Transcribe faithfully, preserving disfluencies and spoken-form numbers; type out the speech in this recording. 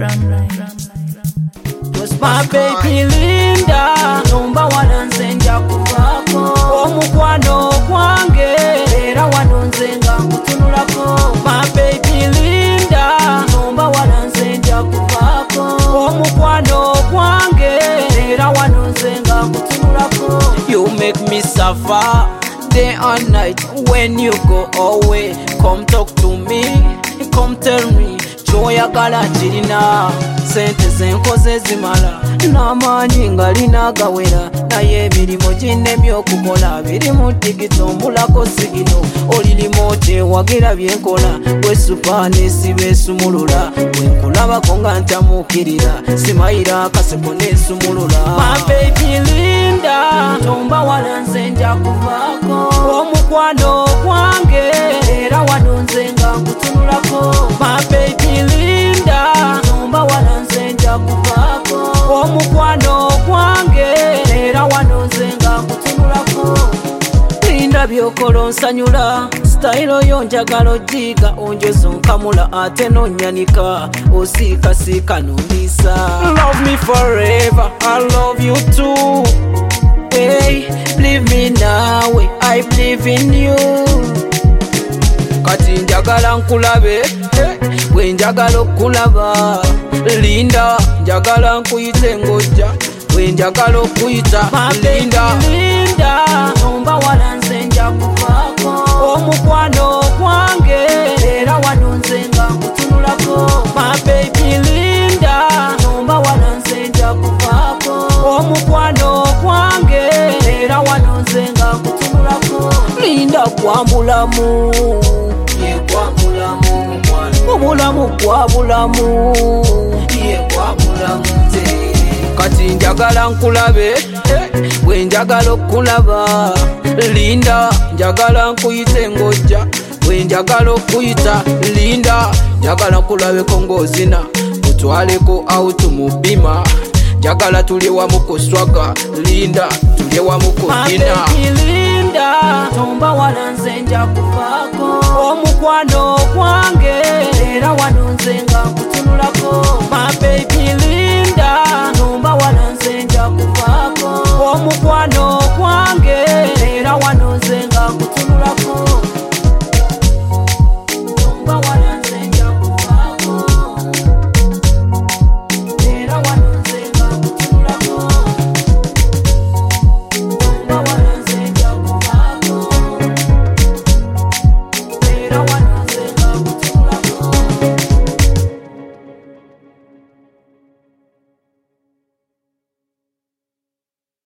My baby Linda, numba wananze nja kuvako omukwano gwange era wanonze nga nkutunulako. My baby Linda, numba wananze nja kuvako omukwano gwange era wanonze nga nkutunulako. You make me suffer day and night when you go away. Come talk to me, come tell me kyoyagala kirina. Sente zenkoze zimala n'amaanyi nga linagawera, naye emirimu ginnemye okukola biri mu tikiti ombulako sigino. Olirimo kyewagira byenkola gwe supa nesiba esumulula, bwenkulabako nga ntamuukirira simayira akaseko nesumulula. My baby Linda, tomba walanze nja kuvaako omukwano gwange era wanonze nga nkutunulako. My baby Linda, tomba walanze nja kuvaako omukwano gwange era wanonze nga nkutunulako. Linda byokola onsanyula, style yo njagala ojiga onjoza onkamula ate nonyanika osiikasiika nondisa. Love me forever, I love you too. Hey, believe me now, I believe in you. Kati njagala nkulabe, bwe njagala okulaba. Linda, njagala nkuyite ngojja, bwe njagala okuyita Linda. Linda, nomba walanze nja kuvaako omukwano gwange era wanonze nga nkutunulako. My baby Linda, nomba walanze nja kuvaako omukwano gwange era wanonze nga nkutunulako. Linda gwa mulamu, ye gwa mulamu, obulamu gwa bulamu, ye gwa bulamu nze. Kati njagala nkulabe, bwe njagala okulaba. Linda, njagala nkuyite ngojja, bwe njagala okuyita Linda. Njagala nkulabeko ng'ozina, utwaleko out mu bima. Njagala tulye wamu ku swaga, Linda, tulye wamu ku dina. My baby Linda, tomba walanze nja kuvaako omukwano gwange era wanonze nga nkutunulako. My baby Linda, tomba walanze nja kuvaako omukwano